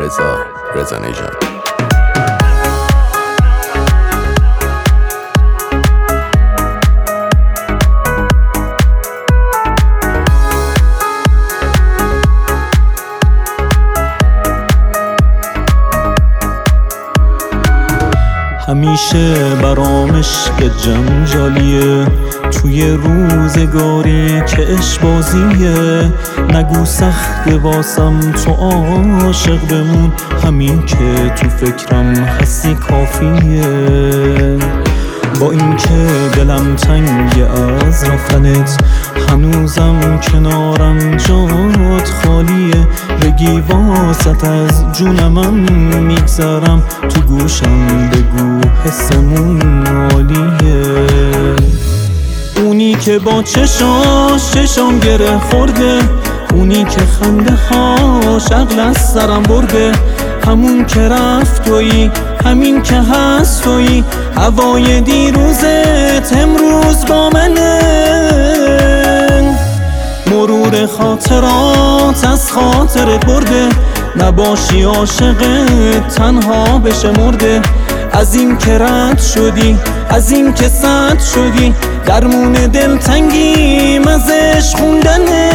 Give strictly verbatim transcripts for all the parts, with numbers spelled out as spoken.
رضا رضا نژاد. همیشه برام عشق جنجالیه، توی روزگاری که عشق بازیه. نگو سخت واسم تو عاشق بمون، همین که تو فکرم هستی کافیه. با اینکه دلم تنگ از رفتنت، هنوزم کنارم جات خالیه. بگی واسط از جونمم میگذرم، تو گوشم بگو حسمون عالیه. اونی که با چشاش چشام گره خورده، اونی که خنده هاش عقل از سرم برده. همون که رفت تویی، همین که هست تویی. هوای دیروزت امروز با منه. مرور خاطرات از خاطرت برده، نباشی عاشقت تنها بشه مرده. از این که رد شدی، از این که سد شدی، درمون دلتنگیم از عشق خوندنه.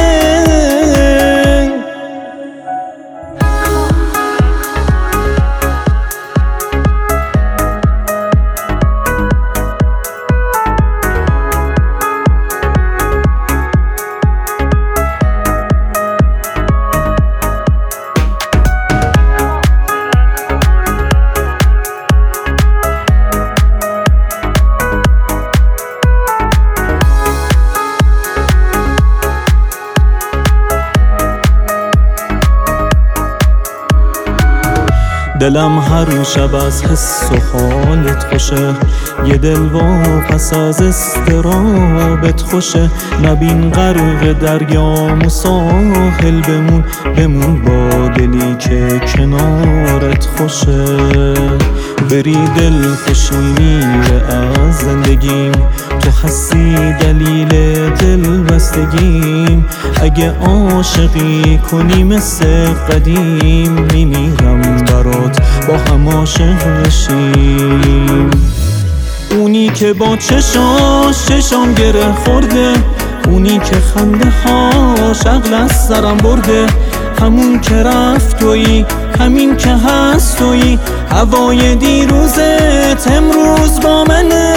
دلم هر شب از حس و حالت خوشه، یه دل واپس از استرابت خوشه. نبین غرق دریام و ساحل بمون، بمون با دلی که کنارت خوشه. بری دل خوشی میره از زندگیم، تو هستی دلیل دل بستگیم. اگه عاشقی کنی مثل قدیم، میمیرم برات با هم عاشق بشیم. اونی که با چشاش چشام گره خورده، اونی که خنده هاش عقل از سرم برده. همون که رفت تویی، همین که هست تویی. هوای دیروزت امروز با منه.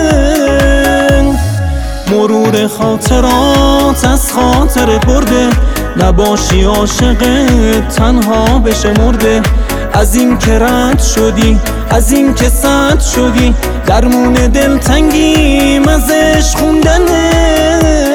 مرور خاطرات از خاطرت برده، نباشی عاشقت تنها بشه مرده. از این که رد شدی، از این که سد شدی، درمون دلتنگیم از عشق خوندنه.